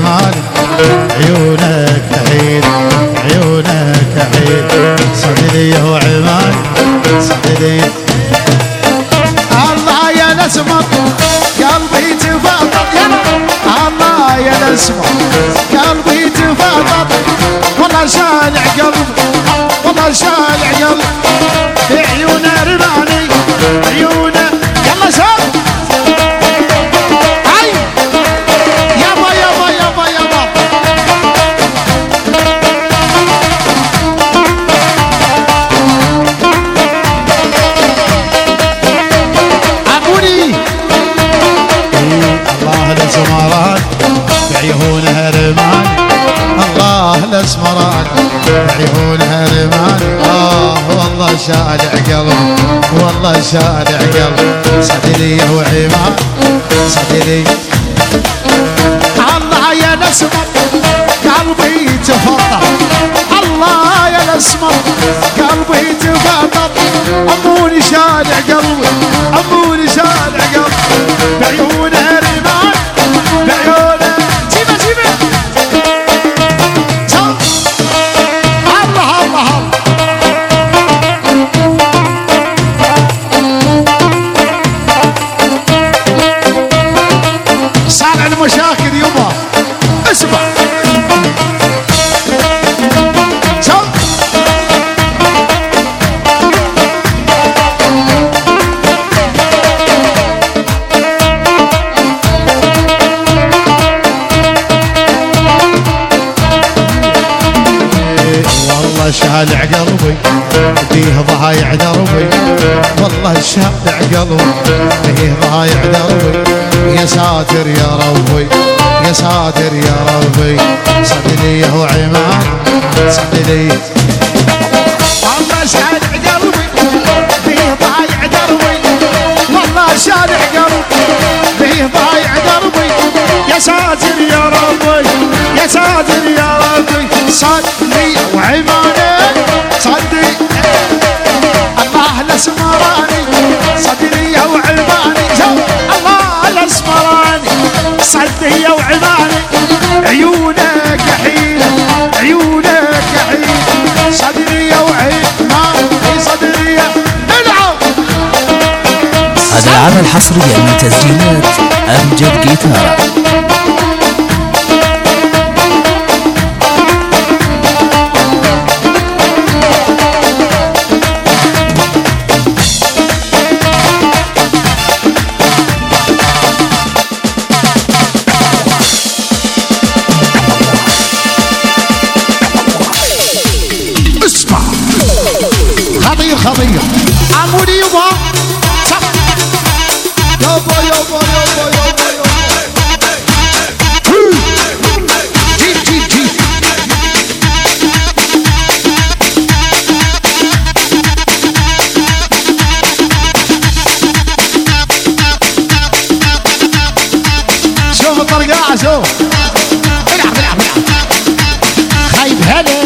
وعماني عيونك عيد عيونك عيد صدري وعماني صدري الله يا نسمة قلبي تفاضل الله يا نسمة قلبي تفاضل والله شالع قلبي والله شالع قلبي عيونه رماني عيونه يلا شال هاي يابا يابا يابا يابا عموني الله الاسمران بعيونها رمان الله الاسمران بعيونها رمان والله شالع قلبي والله شالع قلبي صدري وعماد صدري الله يا نسمة قلبي تفضل الله يا نسمة قلبي تفضل أموني شالع قلبي أموني شالع قلبي بعيونها رمان بعيونها جيبه جيبه الله الله صانع المشاكل يبا اسمع والله شالع قلبي فيه ضايع دربي والله شالع قلبي فيه ضايع دربي يا ساتر يا ربي يا ساتر يا ربي صدري وعماد صدري والله شالع قلبي فيه ضايع دربي والله شالع قلبي فيه ضايع دربي يا ساتر يا ربي يا ساتر يا ربي صدري وعماني صدري الله الاسمراني صدري وعماني الله الاسمراني صدري وعماني عيونك حين عيونك حين صدري وعماني صدري العب. هذا العمل حصريا من تسجيلات أمجد جيتار. خطير عمودي يبا يابا يابا يابا يابا جيب جيب جيب شوف الطرقاعة شوف العب العب العب خايب هلا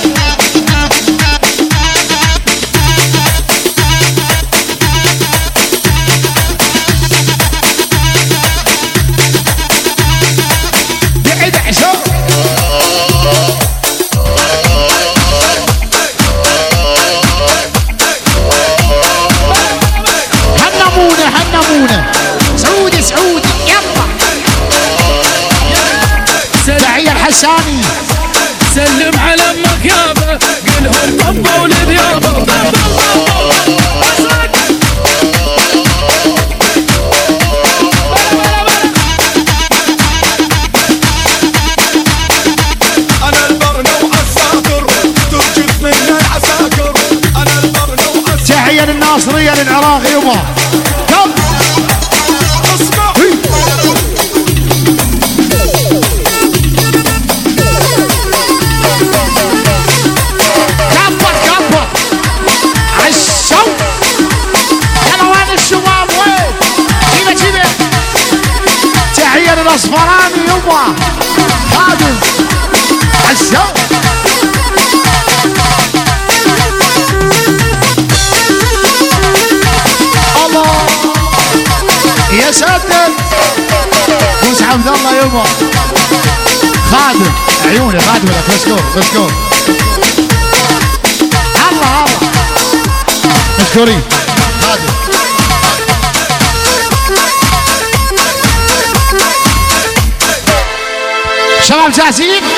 سعودي سعودي يلا تحية الحساني سلم على امك يابا قلهم طبوا لذيابا انا البرنو عساكر ترجف من العساكر انا البرنو عساكر تحية للناصرية للعراق يبا اسمع كبر كبر عالشوق يلا وين الشباب وين جيبه جيبه تحية للاصفراني يبا خادم عالشوق الله يا ساتر موسى حمد الله يبا خادم عيوني خادم لك. مشكور مشكور. الله الله مشكورين خادم. شباب جاهزين؟